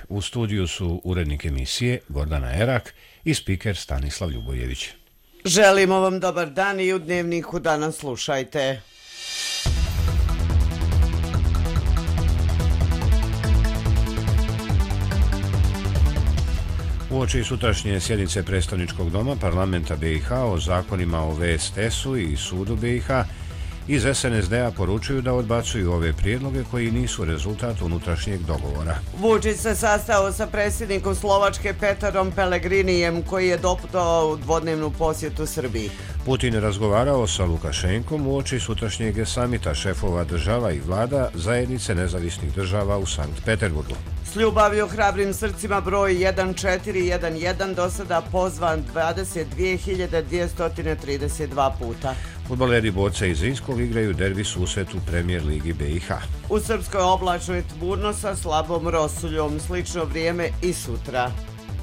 U studiju su urednik emisije Gordana Erak i spiker Stanislav Ljubojević. Želimo vam dobar dan i u Dnevniku danas slušajte. Uoči sutrašnje sjednice predstavničkog doma parlamenta BiH o zakonima o VSTS-u i sudu BiH, iz SNSD-a poručuju da odbacuju ove prijedloge koji nisu rezultat unutrašnjeg dogovora. Vučić se sastao sa predsjednikom Slovačke Peterom Pellegrinijem koji je doputovao u dvodnevnu posjetu Srbiji. Putin je razgovarao sa Lukašenkom uoči sutrašnjeg samita šefova država i vlada zajednice nezavisnih država u Sankt Peterburgu. S ljubavlju hrabrim srcima broj 1411 do sada pozvan 22.232 puta. Fudbaleri Boce iz Zrinskog igraju derbi susret u Premijer ligi BiH. U Srpskoj oblačno i tmurno sa slabom rosuljom, slično vrijeme i sutra.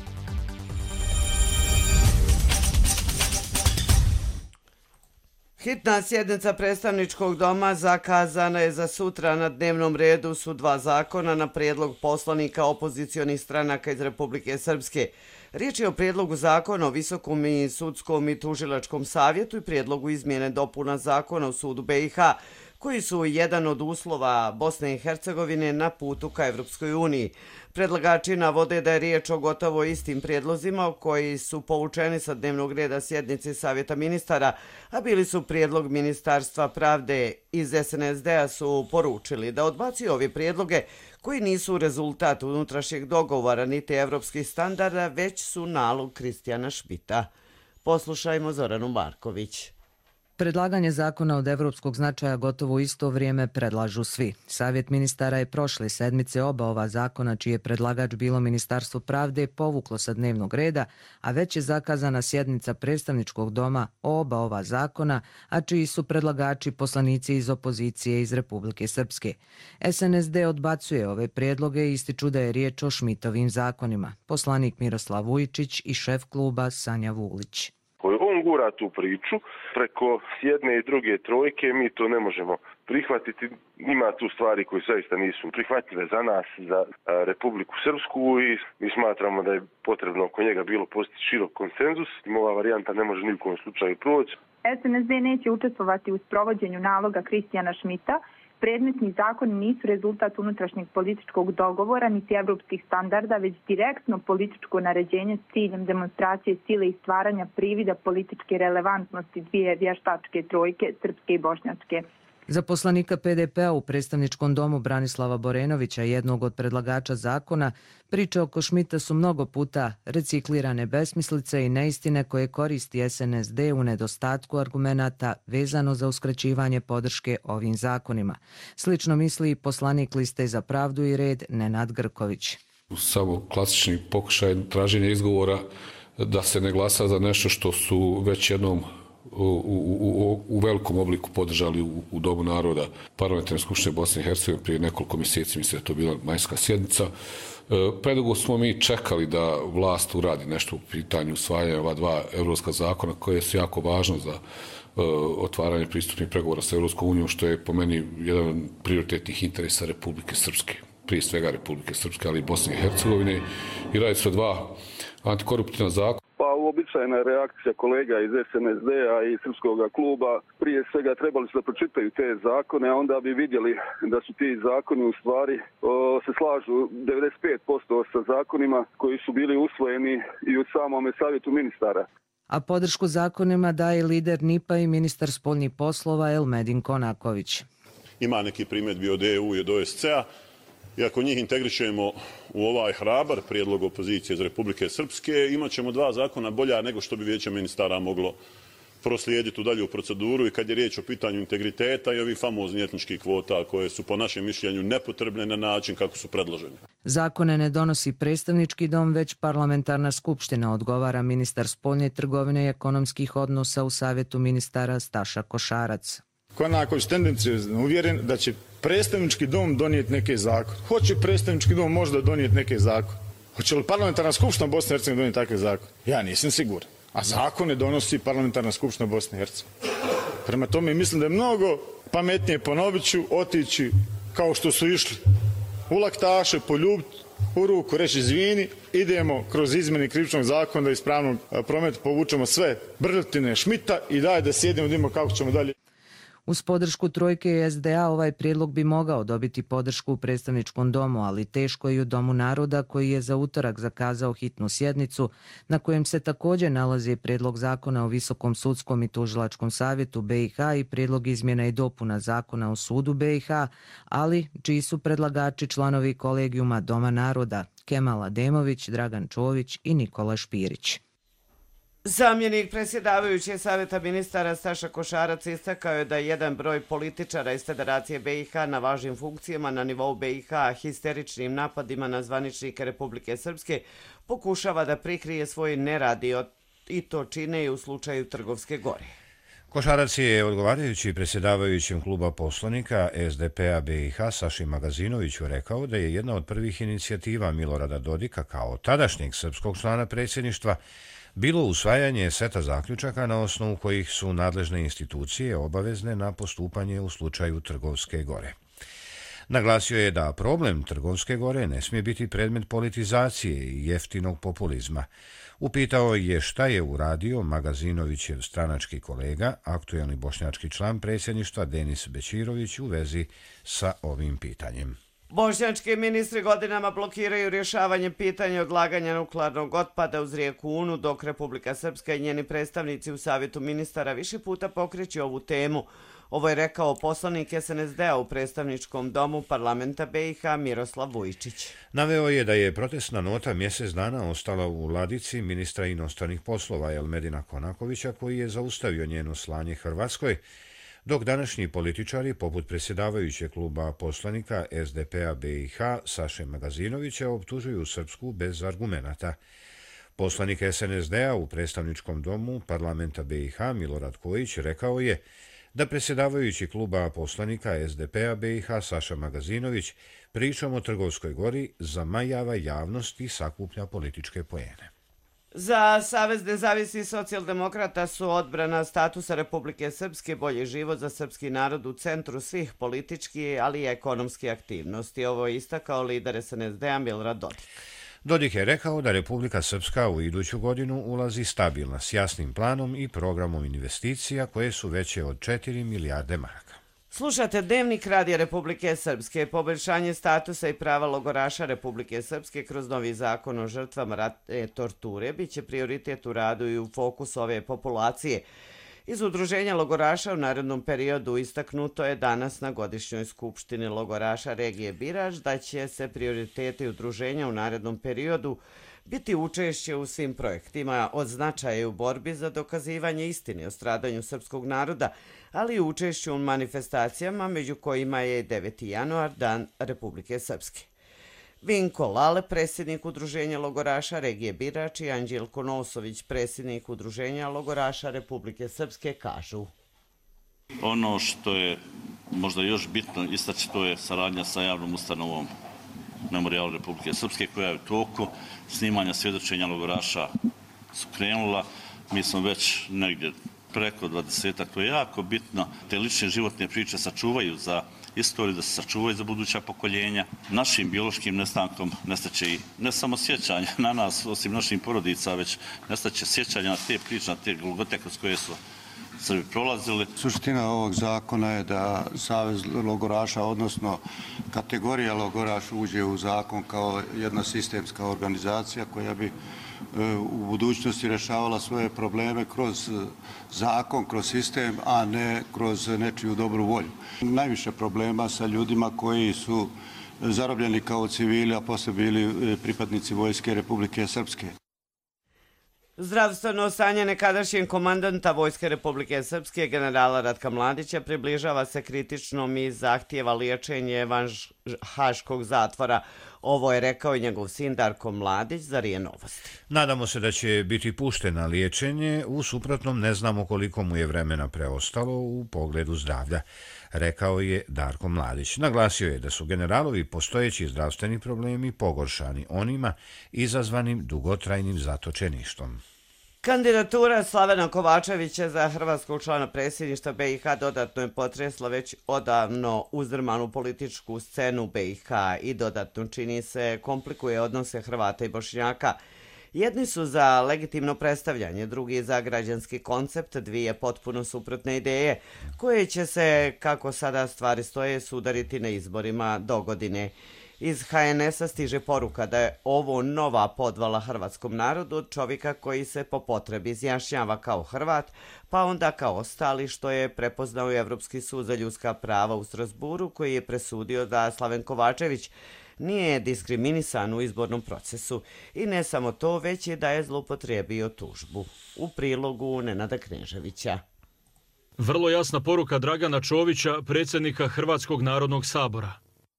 Hitna sjednica predstavničkog doma zakazana je za sutra. Na dnevnom redu su dva zakona na prijedlog poslanika opozicionih stranaka iz Republike Srpske. Riječ je o prijedlogu zakona o Visokom i sudskom i tužilačkom savjetu i prijedlogu izmjene dopuna zakona o sudu BiH, koji su jedan od uslova Bosne i Hercegovine na putu ka Evropskoj uniji. Predlagači navode da je riječ o gotovo istim prijedlozima koji su povučeni sa dnevnog reda sjednice Savjeta ministara, a bili su prijedlog Ministarstva pravde. Iz SNSD-a su poručili da odbacuju ove prijedloge koji nisu rezultat unutrašnjeg dogovora niti evropskih standarda, već su nalog Kristijana Šmita. Poslušajmo Zoranu Marković. Predlaganje zakona od evropskog značaja gotovo u isto vrijeme predlažu svi. Savjet ministara je prošle sedmice oba ova zakona, čiji je predlagač bilo Ministarstvo pravde, povuklo sa dnevnog reda, a već je zakazana sjednica predstavničkog doma o oba ova zakona, a čiji su predlagači poslanici iz opozicije iz Republike Srpske. SNSD odbacuje ove prijedloge i ističu da je riječ o Šmitovim zakonima. Poslanik Miroslav Vujčić i šef kluba Sanja Vuglić. On gura tu priču preko jedne i druge trojke, mi to ne možemo prihvatiti. Ima tu stvari koje zaista nisu prihvatljive za nas, za Republiku Srpsku, i mi smatramo da je potrebno oko njega bilo postići širok konsenzus. Ova varijanta ne može ni u kojem slučaju proći. SNSD neće učestvovati u sprovođenju naloga Kristijana Šmita. Predmetni zakoni nisu rezultat unutrašnjeg političkog dogovora niti evropskih standarda, već direktno političko naređenje s ciljem demonstracije sile i stvaranja privida političke relevantnosti dvije vještačke trojke, srpske i bošnjačke. Za poslanika PDP-a u predstavničkom domu Branislava Borenovića, jednog od predlagača zakona, priče oko Šmita su mnogo puta reciklirane besmislice i neistine koje koristi SNSD u nedostatku argumenata vezano za uskraćivanje podrške ovim zakonima. Slično misli i poslanik Liste za pravdu i red Nenad Grković. Samo klasični pokušaj traženja izgovora da se ne glasa za nešto što su već jednom u velikom obliku podržali u Domu naroda Parlamentarne skupštine Bosne i Hercegovine prije nekoliko mjeseci, mislim da je to bila majska sjednica. Predugo smo mi čekali da vlast uradi nešto u pitanju usvajanja ova dva evropska zakona koje su jako važno za otvaranje pristupnih pregovora sa Evropskom unijom, što je po meni jedan od prioritetnih interesa Republike Srpske, prije svega Republike Srpske, ali i Bosne i Hercegovine, i radi se o dva antikoruptivna zakona. Pa uobičajena reakcija kolega iz SNSD-a i Srpskog kluba, prije svega trebali su da pročitaju te zakone, a onda bi vidjeli da su ti zakoni u stvari se slažu 95% sa zakonima koji su bili usvojeni i u samome savjetu ministara. A podršku zakonima daje lider NIP-a i ministar spoljnih poslova Elmedin Konaković. Ima neki primjedbi od EU i od OSCE-a. I ako njih integrišemo u ovaj hrabar prijedlog opozicije iz Republike Srpske, imat ćemo dva zakona bolja nego što bi Vijeće ministara moglo proslijediti u dalju proceduru, i kad je riječ o pitanju integriteta i ovih famoznih etničkih kvota koje su po našem mišljenju nepotrebne na način kako su predložene. Zakone ne donosi predstavnički dom, već parlamentarna skupština, odgovara ministar spoljne trgovine i ekonomskih odnosa u savjetu ministara Staša Košarac. Konaković tendencijozno uvjeren da će predstavnički dom donijeti neke zakone. Hoće predstavnički dom možda donijeti neke zakone. Hoće li parlamentarna skupština Bosne i Hercegovine donijeti takve zakone? Ja nisam siguran. A zakone donosi parlamentarna skupština Bosne i Hercegovine. Prema tome mislim da je mnogo pametnije, ponovit ću, otići kao što su išli u laktaše, poljubiti u ruku reći izvini, idemo kroz izmjene krivičnog zakona da iz pravnog prometa povučemo sve brljotine Šmita i daj da sjedimo da vidimo kako ćemo dalje. Uz podršku Trojke i SDA ovaj prijedlog bi mogao dobiti podršku u predstavničkom domu, ali teško i u Domu naroda koji je za utorak zakazao hitnu sjednicu na kojem se također nalazi prijedlog zakona o Visokom sudskom i tužilačkom savjetu BiH i prijedlog izmjena i dopuna zakona o sudu BiH, ali čiji su predlagači članovi kolegijuma Doma naroda Kemal Ademović, Dragan Čović i Nikola Špirić. Zamjenik predsjedavajuće Savjeta ministara Staša Košarac istakao je da jedan broj političara iz Federacije BiH na važnim funkcijama na nivou BiH histeričnim napadima na zvaničnike Republike Srpske pokušava da prikrije svoj nerad i to čine i u slučaju Trgovske gore. Košarac je, odgovarajući predsjedavajućem kluba poslanika SDP-a BiH Saši Magazinoviću, rekao da je jedna od prvih inicijativa Milorada Dodika kao tadašnjeg srpskog člana predsjedništva bilo usvajanje seta zaključaka na osnovu kojih su nadležne institucije obavezne na postupanje u slučaju Trgovske gore. Naglasio je da problem Trgovske gore ne smije biti predmet politizacije i jeftinog populizma. Upitao je šta je uradio Magazinovićev stranački kolega, aktuelni bošnjački član predsjedništva Denis Bećirović u vezi sa ovim pitanjem. Bošnjački ministri godinama blokiraju rješavanje pitanja odlaganja nuklearnog otpada uz rijeku Unu, dok Republika Srpska i njeni predstavnici u Savjetu ministara više puta pokreću ovu temu. Ovo je rekao poslanik SNSD-a u predstavničkom domu parlamenta BiH Miroslav Vujčić. Naveo je da je protestna nota mjesec dana ostala u ladici ministra inostranih poslova Elmedina Konakovića, koji je zaustavio njeno slanje Hrvatskoj, dok današnji političari, poput predsjedavajućeg kluba poslanika SDP-a BiH Saše Magazinovića, optužuju Srpsku bez argumenata. Poslanik SNSD-a u predstavničkom domu parlamenta BiH Milorad Kojić rekao je da predsjedavajući kluba poslanika SDP-a BiH Saša Magazinović pričom o Trgovskoj gori zamajava javnost i sakuplja političke poene. Za Savez nezavisnih socijaldemokrata su odbrana statusa Republike Srpske, bolji život za srpski narod u centru svih političkih, ali i ekonomskih aktivnosti. Ovo je istakao lider SNSD-a Milorad Dodik. Dodik je rekao da Republika Srpska u iduću godinu ulazi stabilna s jasnim planom i programom investicija koje su veće od 4 milijarde maraka. Slušate Dnevnik Radija Republike Srpske. Poboljšanje statusa i prava logoraša Republike Srpske kroz novi zakon o žrtvama ratne torture biće prioritet u radu i u fokusu ove populacije. Iz Udruženja logoraša u narednom periodu istaknuto je danas na godišnjoj skupštini logoraša regije Birač da će se prioriteti udruženja u narednom periodu biti učešće u svim projektima od značaja u borbi za dokazivanje istine o stradanju srpskog naroda, ali i učešću u manifestacijama, među kojima je 9. januar, Dan Republike Srpske. Vinko Lale, predsjednik Udruženja logoraša regije Birač, i Anđelko Nosović, predsjednik Udruženja logoraša Republike Srpske, kažu. Ono što je možda još bitno istaći, to je saradnja sa javnom ustanovom Memorijalu Republike Srpske, koja je u toku. Snimanja svjedočenja logoraša su krenula. Mi smo već negdje preko 20, to je jako bitno. Te lične životne priče sačuvaju za istoriju, da se sačuvaju za buduća pokoljenja. Našim biološkim nestankom nestaće i ne samo sjećanja na nas, osim naših porodica, već nestaće sjećanja na te priče, na te golgote kroz koje su Srbi prolazili. Suština ovog zakona je da Savez logoraša, odnosno kategorija logoraš, uđe u zakon kao jedna sistemska organizacija koja bi u budućnosti rješavala svoje probleme kroz zakon, kroz sistem, a ne kroz nečiju dobru volju. Najviše problema sa ljudima koji su zarobljeni kao civili, a poslije bili pripadnici Vojske Republike Srpske. Zdravstveno stanje nekadašnjeg komandanta Vojske Republike Srpske, generala Ratka Mladića, približava se kritičnom i zahtijeva liječenje van haškog zatvora. Ovo je rekao i njegov sin Darko Mladić za RIA Novosti. Nadamo se da će biti pušten na liječenje, u suprotnom ne znamo koliko mu je vremena preostalo u pogledu zdravlja, rekao je Darko Mladić. Naglasio je da su generalovi postojeći zdravstveni problemi pogoršani onima izazvanim dugotrajnim zatočeništvom. Kandidatura Slavena Kovačevića za hrvatskog člana predsjedništva BiH dodatno je potresla već odavno uzdrmanu političku scenu BiH i dodatno čini se komplikuje odnose Hrvata i Bošnjaka. Jedni su za legitimno predstavljanje, drugi za građanski koncept, dvije potpuno suprotne ideje koje će se, kako sada stvari stoje, sudariti na izborima do godine. Iz HNS-a stiže poruka da je ovo nova podvala hrvatskom narodu od čovjeka koji se po potrebi izjašnjava kao Hrvat, pa onda kao ostali, što je prepoznao i Evropski sud za ljudska prava u Strasburu, koji je presudio da Slaven Kovačević nije diskriminisan u izbornom procesu. I ne samo to, već je da je zloupotrijebio tužbu. U prilogu Nenada Kneževića. Vrlo jasna poruka Dragana Čovića, predsjednika Hrvatskog narodnog sabora.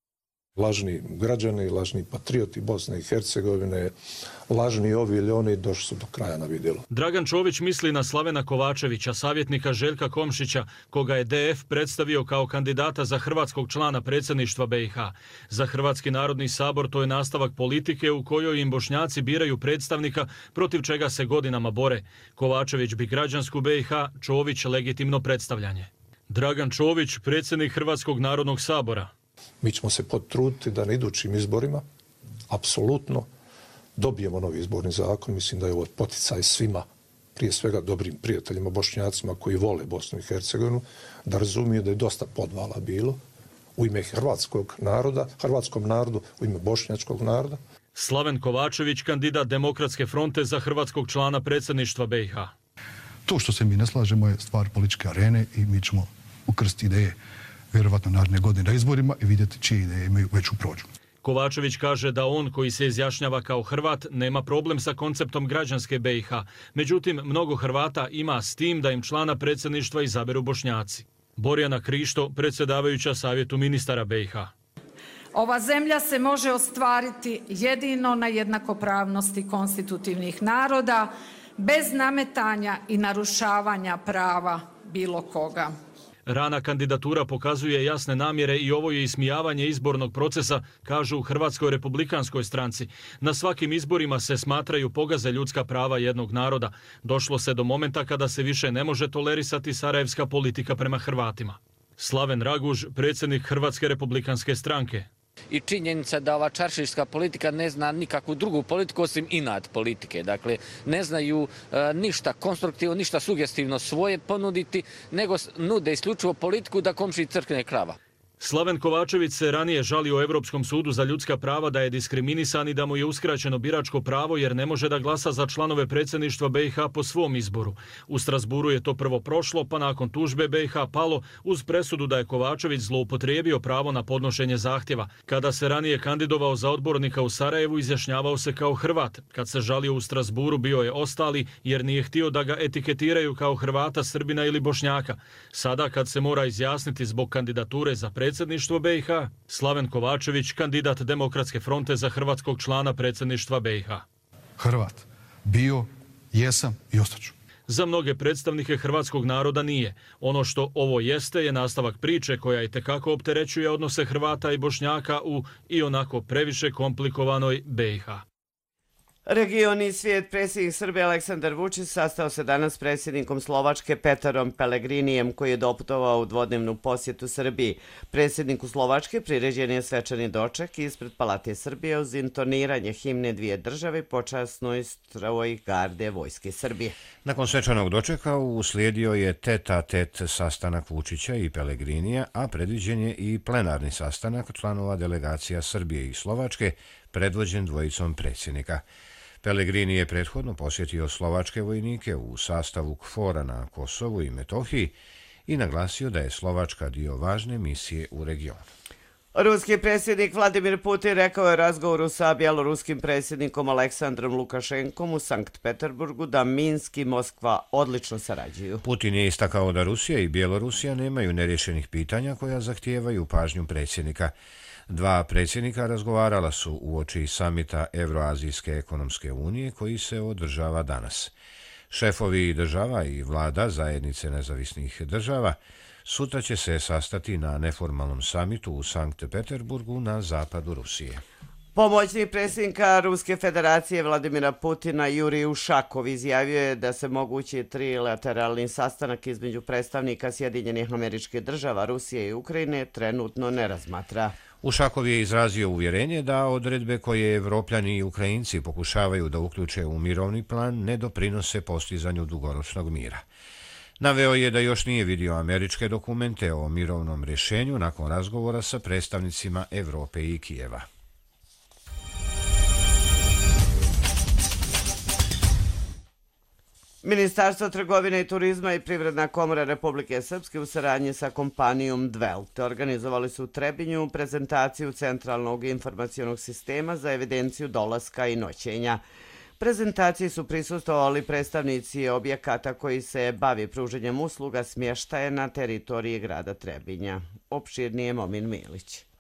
Lažni građani, lažni patrioti Bosne i Hercegovine, lažni ovi ili oni došli su do kraja na vidjelo. Dragan Čović misli na Slavena Kovačevića, savjetnika Željka Komšića, koga je DF predstavio kao kandidata za hrvatskog člana predsjedništva BiH. Za Hrvatski narodni sabor to je nastavak politike u kojoj im Bošnjaci biraju predstavnika protiv čega se godinama bore. Kovačević bi građansku BiH, Čović legitimno predstavljanje. Dragan Čović, predsjednik Hrvatskog narodnog sabora. Mi ćemo se potruditi da na idućim izborima apsolutno dobijemo novi izborni zakon. Mislim da je ovo poticaj svima, prije svega dobrim prijateljima Bošnjacima koji vole Bosnu i Hercegovinu, da razumiju da je dosta podvala bilo u ime hrvatskom narodu, u ime bošnjačkog naroda. Slaven Kovačević, kandidat Demokratske fronte za hrvatskog člana predsjedništva BiH. To što se mi ne slažemo je stvar političke arene i mi ćemo ukrstiti ideje vjerovatno naredne godine na izborima i vidjeti čije ideje imaju veću prođu. Kovačević kaže da on, koji se izjašnjava kao Hrvat, nema problem sa konceptom građanske BiH. Međutim, mnogo Hrvata ima s tim da im člana predsjedništva izaberu Bošnjaci. Borjana Krišto, predsjedavajuća Savjetu ministara BiH. Ova zemlja se može ostvariti jedino na jednakopravnosti konstitutivnih naroda, bez nametanja i narušavanja prava bilo koga. Rana kandidatura pokazuje jasne namjere i ovo je ismijavanje izbornog procesa, kažu u Hrvatskoj republikanskoj stranci. Na svakim izborima se smatraju pogaze ljudska prava jednog naroda. Došlo se do momenta kada se više ne može tolerisati sarajevska politika prema Hrvatima. Slaven Raguž, predsjednik Hrvatske republikanske stranke. I činjenica da ova čaršijska politika ne zna nikakvu drugu politiku osim inat politike. Dakle, ne znaju ništa konstruktivno, ništa sugestivno svoje ponuditi, nego nude isključivo politiku da Komšiji crkne krava. Slaven Kovačević se ranije žalio Europskom sudu za ljudska prava da je diskriminisan i da mu je uskraćeno biračko pravo jer ne može da glasa za članove predsjedništva BiH po svom izboru. U Strasburu je to prvo prošlo, pa nakon tužbe BiH palo uz presudu da je Kovačević zloupotrijebio pravo na podnošenje zahtjeva. Kada se ranije kandidovao za odbornika u Sarajevu, izjašnjavao se kao Hrvat. Kad se žalio u Strasburu, bio je ostali jer nije htio da ga etiketiraju kao Hrvata, Srbina ili Bošnjaka. Sada, kad se mora izjasniti zbog kandidature za predsjedništvo BiH, Slaven Kovačević, kandidat Demokratske fronte za hrvatskog člana predsjedništva BiH. Hrvat. Bio, jesam i ostaću. Za mnoge predstavnike hrvatskog naroda nije. Ono što ovo jeste je nastavak priče koja itekako opterećuje odnose Hrvata i Bošnjaka u i onako previše komplikovanoj BiH. Region i svijet. Predsjednik Srbije Aleksandar Vučić sastao se danas s predsjednikom Slovačke Peterom Pellegrinijem, koji je doputovao u dvodnevnu posjetu Srbiji. Predsjedniku Slovačke priređen je svečani doček ispred Palatije Srbije uz intoniranje himne dvije države i počasnoj stroj garde Vojske Srbije. Nakon svečanog dočeka uslijedio je tet-a-tet sastanak Vučića i Pellegrinija, a predviđen je i plenarni sastanak članova delegacija Srbije i Slovačke, predvođen dvojicom predsjednika. Pellegrini je prethodno posjetio slovačke vojnike u sastavu KFOR-a na Kosovu i Metohiji i naglasio da je Slovačka dio važne misije u regionu. Ruski predsjednik Vladimir Putin rekao je u razgovoru sa bjeloruskim predsjednikom Aleksandrom Lukašenkom u Sankt Peterburgu da Minsk i Moskva odlično sarađuju. Putin je istakao da Rusija i Bjelorusija nemaju nerješenih pitanja koja zahtijevaju pažnju predsjednika. Dva predsjednika razgovarala su uoči samita Evroazijske ekonomske unije koji se održava danas. Šefovi država i vlada zajednice nezavisnih država sutra će se sastati na neformalnom samitu u Sankt Peterburgu na zapadu Rusije. Pomoćnik predsjednika Ruske federacije Vladimira Putina Jurij Ušakov izjavio je da se mogući trilateralni sastanak između predstavnika Sjedinjenih Američkih Država, Rusije i Ukrajine trenutno ne razmatra. Ušakov je izrazio uvjerenje da odredbe koje Evropljani i Ukrajinci pokušavaju da uključe u mirovni plan ne doprinose postizanju dugoročnog mira. Naveo je da još nije vidio američke dokumente o mirovnom rješenju nakon razgovora sa predstavnicima Evrope i Kijeva. Ministarstvo trgovine i turizma i Privredna komora Republike Srpske u saradnji sa kompanijom Dvelt organizovali su u Trebinju prezentaciju Centralnog informacionog sistema za evidenciju dolaska i noćenja. Prezentaciji su prisustvovali predstavnici objekata koji se bavi pruženjem usluga smještaja na teritoriji grada Trebinja. Opširnije Momin Milić.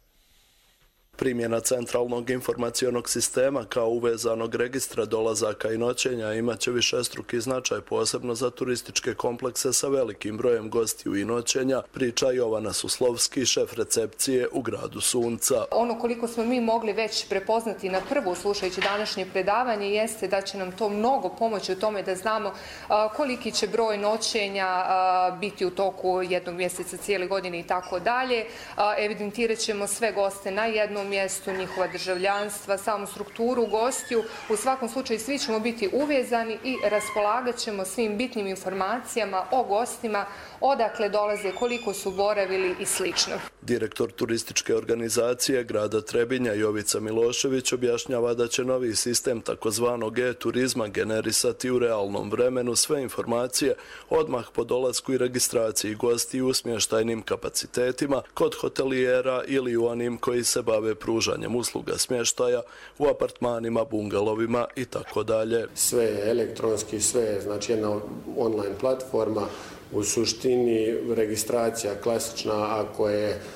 Primjena centralnog informacionog sistema kao uvezanog registra dolazaka i noćenja imaće višestruki značaj posebno za turističke komplekse sa velikim brojem gostiju i noćenja, priča Jovana Suslovski, šef recepcije u gradu Sunca. Ono koliko smo mi mogli već prepoznati na prvu slušajući današnje predavanje jeste da će nam to mnogo pomoći u tome da znamo koliki će broj noćenja biti u toku jednog mjeseca, cijele godine i tako dalje. Evidentirat ćemo sve goste na jednom mjestu, njihova državljanstva, samu strukturu gostiju. U svakom slučaju svi ćemo biti uvezani i raspolagat ćemo svim bitnim informacijama o gostima, odakle dolaze, koliko su boravili i sl. Direktor turističke organizacije grada Trebinja Jovica Milošević objašnjava da će novi sistem takozvanog e-turizma generisati u realnom vremenu sve informacije odmah po dolasku i registraciji gostiju u smještajnim kapacitetima, kod hotelijera ili u onim koji se bave pružanjem usluga smještaja u apartmanima, bungalovima i tako dalje. Sve je elektronski, sve je znači jedna online platforma. U suštini registracija klasična, ako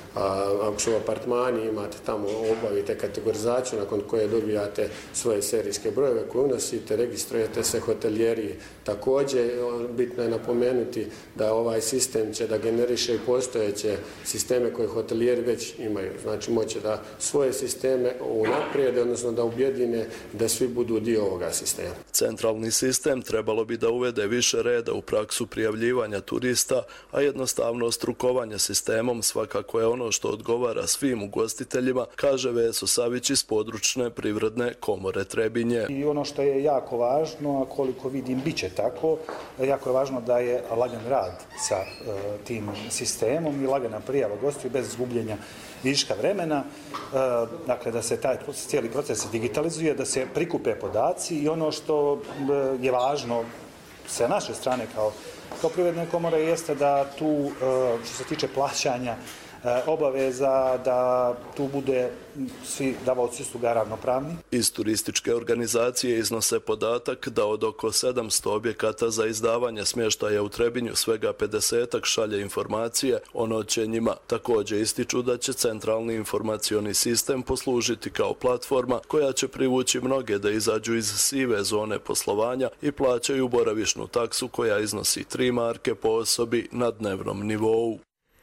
su apartmani, imate tamo, obavite kategorizaciju nakon koje dobijate svoje serijske brojeve koje unosite, registrujete se, hotelijeri također. Bitno je napomenuti da ovaj sistem će da generiše i postojeće sisteme koje hotelijeri već imaju. Znači moće da svoje sisteme unaprijede, odnosno da objedine da svi budu dio ovoga sistema. Centralni sistem trebalo bi da uvede više reda u praksu prijavljivanja turista, a jednostavnost rukovanja sistemom svakako je ono što odgovara svim ugostiteljima, kaže Veso Savić iz područne Privredne komore Trebinje. I ono što je jako važno, a koliko vidim bit će tako, jako je važno da je lagan rad sa tim sistemom i lagana prijava gostiju bez izgubljenja viška vremena, dakle da se taj cijeli proces digitalizuje, da se prikupe podaci i ono što je važno sa naše strane kao Privredne komore jeste da tu, što se tiče plaćanja obaveza, da tu bude svi davaoci usluga ravnopravni. Iz turističke organizacije iznose podatak da od oko 700 objekata za izdavanje smještaja u Trebinju svega 50-ak šalje informacije o noćenjima. Također ističu da će centralni informacioni sistem poslužiti kao platforma koja će privući mnoge da izađu iz sive zone poslovanja i plaćaju boravišnu taksu koja iznosi 3 marke po osobi na dnevnom nivou.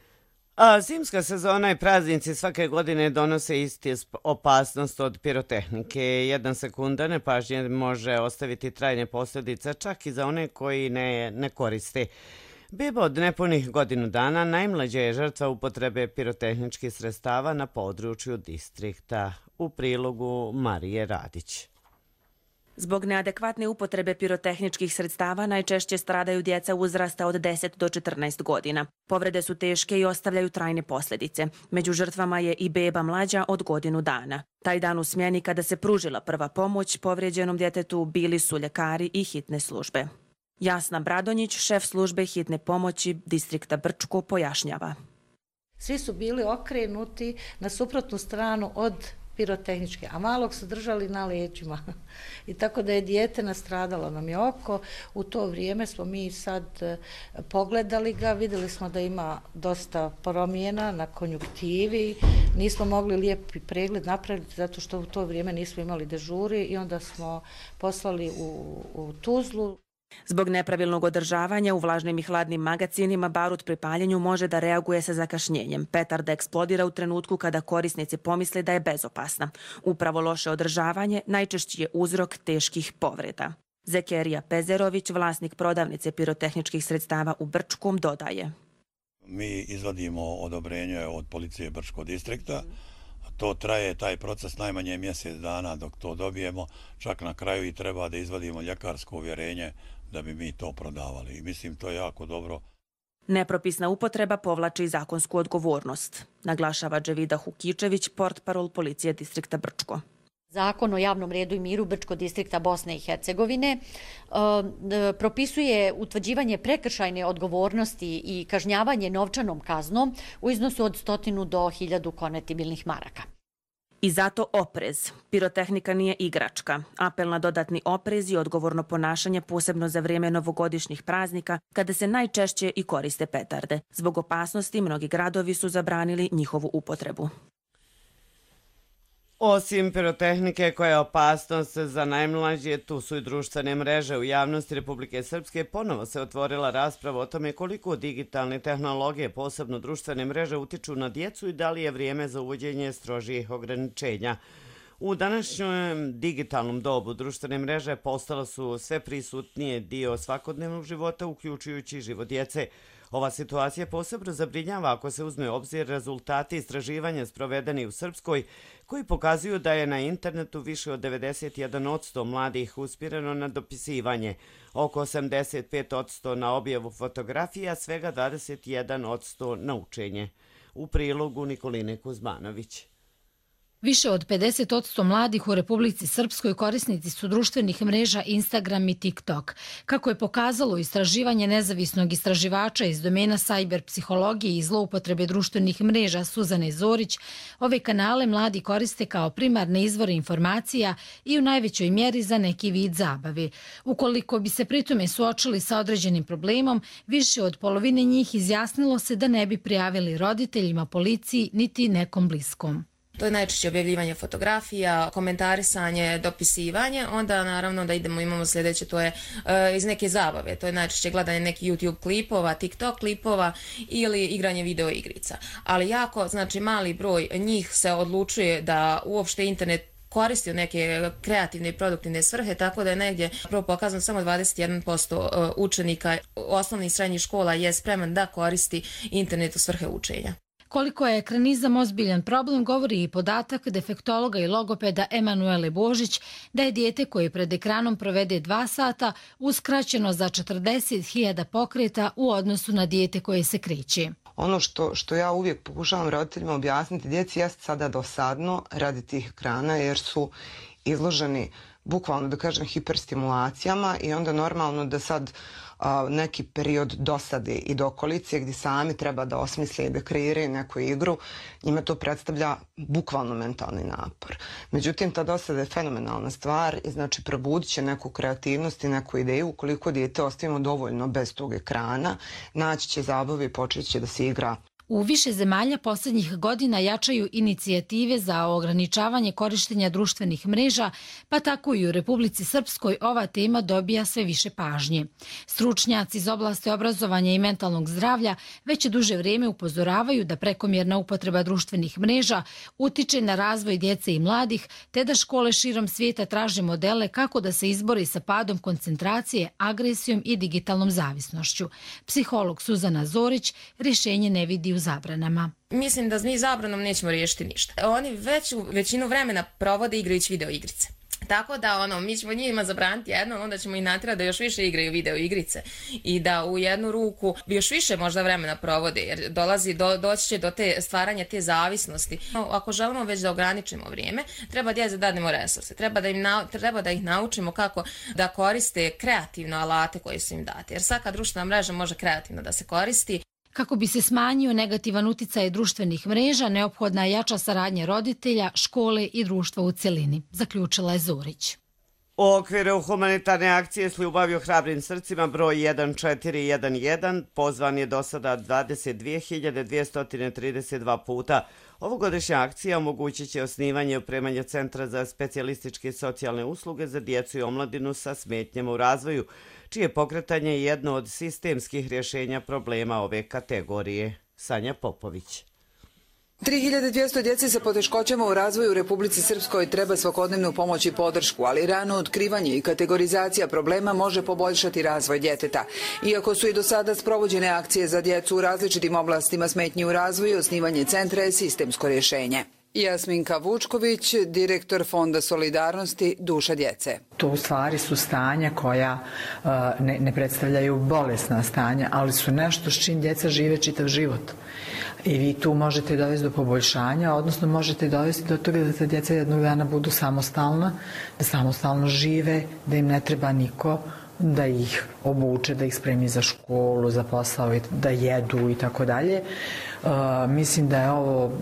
A zimska sezona i praznici svake godine donose isti opasnost od pirotehnike. 1 sekunda nepažnje može ostaviti trajne posljedice čak i za one koji ne koriste. Beba od nepunih godinu dana najmlađa je žrtva upotrebe pirotehničkih sredstava na području distrikta. U prilogu Marije Radić. Zbog neadekvatne upotrebe pirotehničkih sredstava najčešće stradaju djeca uzrasta od 10 do 14 godina. Povrede su teške i ostavljaju trajne posljedice. Među žrtvama je i beba mlađa od godinu dana. Taj dan u smjeni kada se pružila prva pomoć povrijeđenom djetetu bili su ljekari i hitne službe. Jasna Bradonjić, šef službe hitne pomoći distrikta Brčko, pojašnjava. Svi su bili okrenuti na suprotnu stranu od pirotehničke, a malog su držali na leđima. I tako da je dijete nastradalo nam je oko. U to vrijeme smo mi sad pogledali ga, vidjeli smo da ima dosta promjena na konjuktivi. Nismo mogli lijepi pregled napraviti zato što u to vrijeme nismo imali dežuri i onda smo poslali u Tuzlu. Zbog nepravilnog održavanja u vlažnim i hladnim magacinima barut pri paljenju može da reaguje sa zakašnjenjem. Petarda eksplodira u trenutku kada korisnici pomisle da je bezopasna. Upravo loše održavanje najčešći je uzrok teških povreda. Zekerija Pezerović, vlasnik prodavnice pirotehničkih sredstava u Brčkom, dodaje. Mi izvadimo odobrenje od policije Brčkog distrikta. To traje, taj proces, najmanje mjesec dana dok to dobijemo. Čak na kraju i treba da izvadimo ljekarsko uvjerenje da bi mi to prodavali. I mislim, to je jako dobro. Nepropisna upotreba povlači zakonsku odgovornost, naglašava Dževida Hukičević, portparol policije distrikta Brčko. Zakon o javnom redu i miru Brčkog distrikta Bosne i Hercegovine propisuje utvrđivanje prekršajne odgovornosti i kažnjavanje novčanom kaznom u iznosu od 100 do 1000 konvertibilnih maraka. I zato oprez. Pirotehnika nije igračka. Apel na dodatni oprez i odgovorno ponašanje posebno za vrijeme novogodišnjih praznika kada se najčešće i koriste petarde. Zbog opasnosti mnogi gradovi su zabranili njihovu upotrebu. Osim pirotehnike koja je opasnost za najmlađe, tu su i društvene mreže. U javnosti Republike Srpske ponovo se otvorila rasprava o tome koliko digitalne tehnologije, posebno društvene mreže, utiču na djecu i da li je vrijeme za uvođenje strožijih ograničenja. U današnjem digitalnom dobu društvene mreže postale su sve prisutnije dio svakodnevnog života, uključujući život djece. Ova situacija posebno zabrinjava ako se uzme u obzir rezultati istraživanja sprovedeni u Srpskoj, koji pokazuju da je na internetu više od 91% mladih usmjereno na dopisivanje, oko 85% na objavu fotografija, svega 21% na učenje. U prilogu Nikoline Kuzmanović. Više od 50% mladih u Republici Srpskoj korisnici su društvenih mreža Instagram i TikTok. Kako je pokazalo istraživanje nezavisnog istraživača iz domena sajber psihologije i zloupotrebe društvenih mreža Suzane Zorić, ove kanale mladi koriste kao primarne izvore informacija i u najvećoj mjeri za neki vid zabave. Ukoliko bi se pritome suočili sa određenim problemom, više od polovine njih izjasnilo se da ne bi prijavili roditeljima, policiji niti nekom bliskom. To je najčešće objavljivanje fotografija, komentarisanje, dopisivanje, onda naravno da imamo sljedeće, to je iz neke zabave, to je najčešće gledanje nekih YouTube klipova, TikTok klipova ili igranje video igrica. Ali jako, znači mali broj njih se odlučuje da uopšte internet koristi u neke kreativne i produktivne svrhe, tako da je negdje prvo pokazano samo 21% učenika osnovnih i srednjih škola je spreman da koristi internet u svrhe učenja. Koliko je ekranizam ozbiljan problem govori i podatak defektologa i logopeda Emanuele Božić da je dijete koje pred ekranom provede 2 sata uskraćeno za 40.000 pokreta u odnosu na dijete koje se kreće. Ono što ja uvijek pokušavam roditeljima objasniti djeci jest sada dosadno radi tih ekrana jer su izloženi bukvalno da kažem hiperstimulacijama i onda normalno da sad neki period dosade i dokolice gdje sami treba da osmisle i da kreiraju neku igru, njima to predstavlja bukvalno mentalni napor. Međutim, ta dosada je fenomenalna stvar i znači probudit će neku kreativnost i neku ideju. Ukoliko dijete ostavimo dovoljno bez tog ekrana, naći će zabave i počet će da se igra. U više zemalja posljednjih godina jačaju inicijative za ograničavanje korištenja društvenih mreža, pa tako i u Republici Srpskoj ova tema dobija sve više pažnje. Stručnjaci iz oblasti obrazovanja i mentalnog zdravlja već duže vrijeme upozoravaju da prekomjerna upotreba društvenih mreža utiče na razvoj djece i mladih, te da škole širom svijeta traže modele kako da se izbori sa padom koncentracije, agresijom i digitalnom zavisnošću. Psiholog Suzana Zorić rješenje ne vidi u zabranama. Mislim da mi zabranom nećemo riješiti ništa. Oni većinu vremena provode igrajući video igrice. Tako da mi ćemo njima zabraniti jedno, onda ćemo i natjerati da još više igraju video igrice i da u jednu ruku još više možda vremena provode jer doći će do stvaranja te zavisnosti. Ako želimo već da ograničimo vrijeme, treba djeci da dadnemo resurse, treba da ih naučimo kako da koriste kreativno alate koje su im date jer svaka društvena mreža može kreativno da se koristi. Kako bi se smanjio negativan uticaj društvenih mreža, neophodna je jača saradnja roditelja, škole i društva u cjelini, zaključila je Zorić. U okviru humanitarne akcije s ljubavlju hrabrim srcima broj 1411 pozvan je do sada 22.232 puta. Ovogodišnja akcija omogućit će osnivanje i opremanje Centra za specijalističke socijalne usluge za djecu i omladinu sa smetnjama u razvoju, čije pokretanje je jedno od sistemskih rješenja problema ove kategorije. Sanja Popović. 3200 djece sa poteškoćama u razvoju u Republici Srpskoj treba svakodnevnu pomoć i podršku, ali rano otkrivanje i kategorizacija problema može poboljšati razvoj djeteta. Iako su i do sada sprovođene akcije za djecu u različitim oblastima smetnji u razvoju, osnivanje centra je sistemsko rješenje. Jasminka Vučković, direktor Fonda solidarnosti Duša djece. To u stvari su stanja koja ne predstavljaju bolesna stanja, ali su nešto s čim djeca žive čitav život. I vi tu možete dovesti do poboljšanja, odnosno možete dovesti do toga da ta djeca jednog dana budu samostalna, da samostalno žive, da im ne treba niko, da ih obuče, da ih spremi za školu, za posao, da jedu i tako dalje. Mislim da je ovo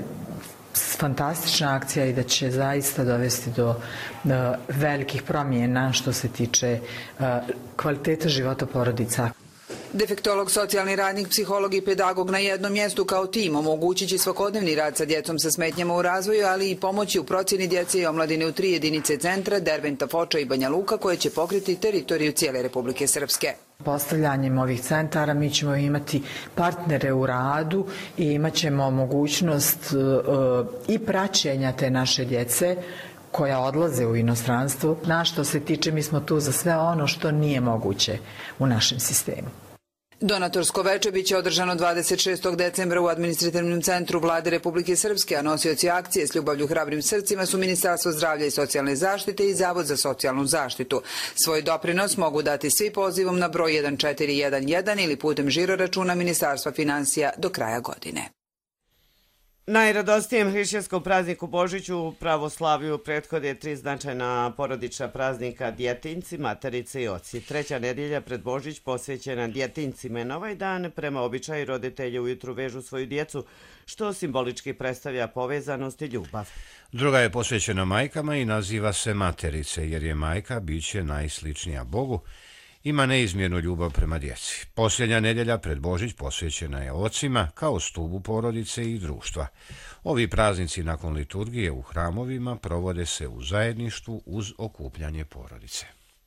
fantastična akcija i da će zaista dovesti do velikih promjena što se tiče kvaliteta života porodica. Defektolog, socijalni radnik, psiholog i pedagog na jednom mjestu kao tim omogućit će svakodnevni rad sa djecom sa smetnjama u razvoju, ali i pomoći u procjeni djece i omladine u 3 jedinice centra, Derventa, Foča i Banja Luka, koje će pokriti teritoriju cijele Republike Srpske. Postavljanjem ovih centara mi ćemo imati partnere u radu i imat ćemo mogućnost i praćenja te naše djece koja odlaze u inostranstvo. Na što se tiče, mi smo tu za sve ono što nije moguće u našem sistemu. Donatorsko veče biće održano 26. decembra u administrativnom centru Vlade Republike Srpske, a nosioci akcije s ljubavlju hrabrim srcima su Ministarstvo zdravlja i socijalne zaštite i Zavod za socijalnu zaštitu. Svoj doprinos mogu dati svi pozivom na broj 1411 ili putem žiroračuna Ministarstva finansija do kraja godine. Najradostijem hrišćanskom prazniku Božiću u pravoslavlju prethode 3 značajna porodična praznika djetinjci, materice i oci. Treća nedjelja pred Božić posvećena djetinjcima. Na ovaj dan prema običaju roditelji ujutru vežu svoju djecu, što simbolički predstavlja povezanost i ljubav. Druga je posvećena majkama i naziva se materice, jer je majka biće najsličnija Bogu. Ima neizmjernu ljubav prema djeci. Posljednja nedjelja pred Božić posvećena je ocima kao stubu porodice i društva. Ovi praznici nakon liturgije u hramovima provode se u zajedništvu uz okupljanje porodice.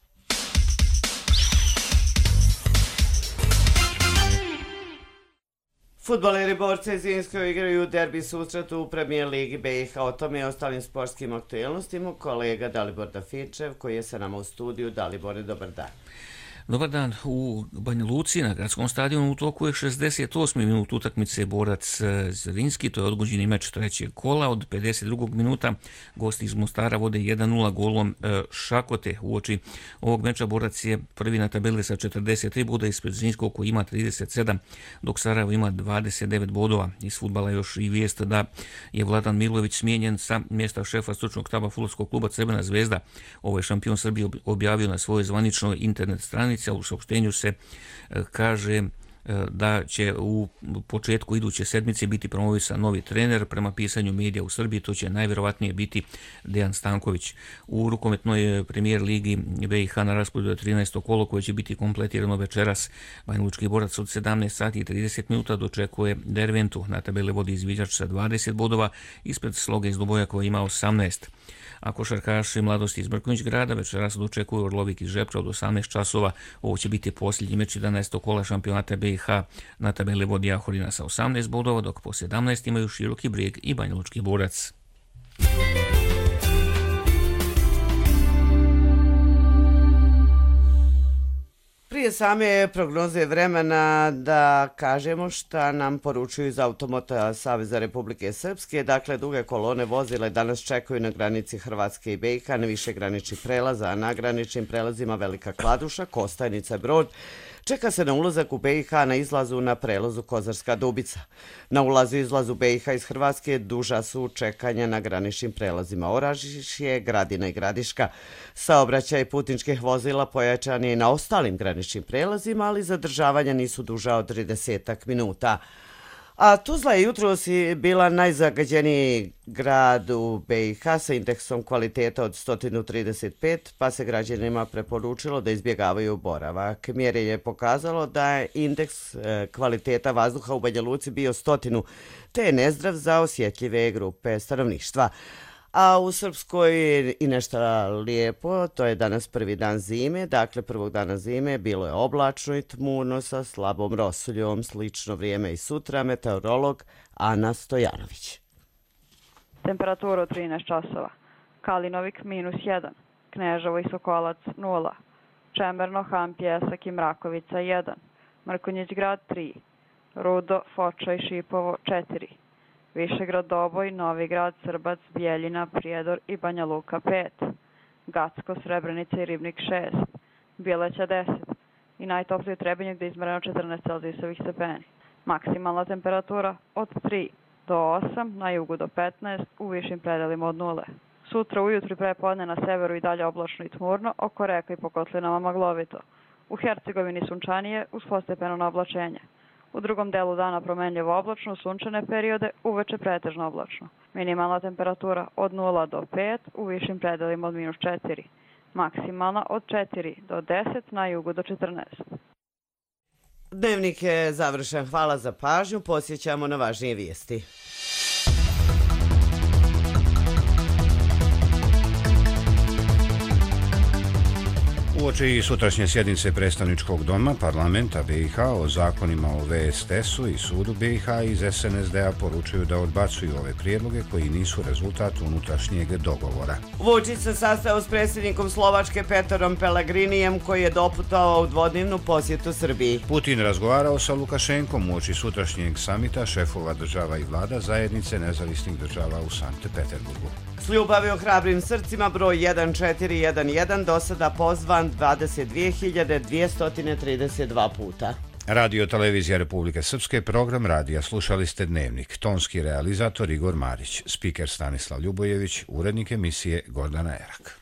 Fudbaleri Borca iz Zrinskog igraju derbi susret u Premijer Ligi BiH. O tome i ostalim sportskim aktualnostima kolega Dalibor Dafičev koji je sa nama u studiju. Dalibore, dobar dan. Dobar dan. U Banja Luci na gradskom stadionu u toku je 68. minut utakmice Borac Zrinski, to je odgođeni meč trećeg kola. Od 52. minuta gosti iz Mostara vode 1-0 golom Šakote. Uoči ovog meča Borac je prvi na tabeli sa 43 boda ispred Zrinskog koji ima 37, dok Sarajevo ima 29 bodova. Iz fudbala još i vijest da je Vladan Milović smijenjen sa mjesta šefa stručnog štaba fudbalskog kluba Crvena zvezda. Ovo je šampion Srbije objavio na svojoj zvaničnoj internet stranici. U saopštenju se kaže da će u početku iduće sedmice biti promovisan novi trener. Prema pisanju medija u Srbiji to će najvjerovatnije biti Dejan Stanković. U rukometnoj premijer ligi BiH na rasporedu je 13. kolo koje će biti kompletirano večeras. Banjalučki Borac od 17 sati i 30 minuta dočekuje Derventu. Na tabeli vodi izviđač sa 20 bodova ispred Sloge iz Doboja koja ima 18. A košarkaši Mladosti iz Mrkonjić grada večeras dočekuju Orlovik iz Žepča od 18 časova. Ovo će biti posljednji meč 11. kola šampionata BiH. Na tabeli vodi Ahorina sa 18 bodova, dok po 17 imaju Široki Brijeg i Banjalučki Borac. Prije same prognoze vremena da kažemo šta nam poručuju iz Automota Saveza Republike Srpske. Dakle, duge kolone vozile danas čekaju na granici Hrvatske i BiH, na više graničnih prelaza, a na graničnim prelazima Velika Kladuša, Kostajnica, Brod. Čeka se na ulazak u BiH na izlazu na prelazu Kozarska Dubica. Na ulazu i izlazu BiH iz Hrvatske duža su čekanja na graničnim prelazima Oražišje, Gradina i Gradiška. Saobraćaj putničkih vozila pojačan je na ostalim graničnim prelazima, ali zadržavanja nisu duža od 30 minuta. A Tuzla je jutros bila najzagađeniji grad u BiH sa indeksom kvaliteta od 135, pa se građanima preporučilo da izbjegavaju boravak. Mjerenje je pokazalo da je indeks kvaliteta vazduha u Banja Luci bio 100, te je nezdrav za osjetljive grupe stanovništva. A u Srpskoj i nešto lijepo, to je danas prvi dan zime, dakle prvog dana zime bilo je oblačno i tmurno sa slabom rosuljom, slično vrijeme i sutra, meteorolog Ana Stojanović. Temperatura 13 časova, Kalinovik -1, Kneževo i Sokolac 0, Čemerno, Han, Pjesak i Mrakovica 1, Mrkonjić grad 3, Rudo, Foča i Šipovo 4, Višegrad, Doboj, Novigrad, Srbac, Bijeljina, Prijedor i Banja Luka 5, Gacko, Srebrenica i Ribnik 6, Bileća 10 i najtopliji u Trebinju gdje je izmjereno 14 celzijusovih stepeni. Maksimalna temperatura od 3 do 8, na jugu do 15, u višim predelima od 0. Sutra ujutru i prepodne na severu i dalje oblačno i tmurno, oko reka i po kotlinama maglovito. U Hercegovini sunčanije uz postepeno oblačenje. U drugom delu dana promenljivo oblačno, sunčane periode, uveče pretežno oblačno. Minimalna temperatura od 0 do 5, u višim predelima od -4. Maksimalna od 4 do 10, na jugu do 14. Dnevnik je završen. Hvala za pažnju. Posjećamo na važnije vijesti. Uoči sutrašnje sjednice predstavničkog doma parlamenta BiH o zakonima o VSTS-u i sudu BiH iz SNSD-a poručuju da odbacuju ove prijedloge koji nisu rezultat unutrašnjeg dogovora. Vučić se sastao s predsjednikom Slovačke Peterom Pellegrinijem koji je doputovao u dvodnevnu posjetu Srbiji. Putin razgovarao sa Lukašenkom uoči sutrašnjeg samita šefova država i vlada zajednice nezavisnih država u Sankt Peterburgu. S ljubavi o hrabrim srcima broj 1411 do sada pozvan 22.232 puta. Radio Televizija Republike Srpske, program radija slušali ste Dnevnik. Tonski realizator Igor Marić, spiker Stanislav Ljubojević, urednik emisije Gordana Erak.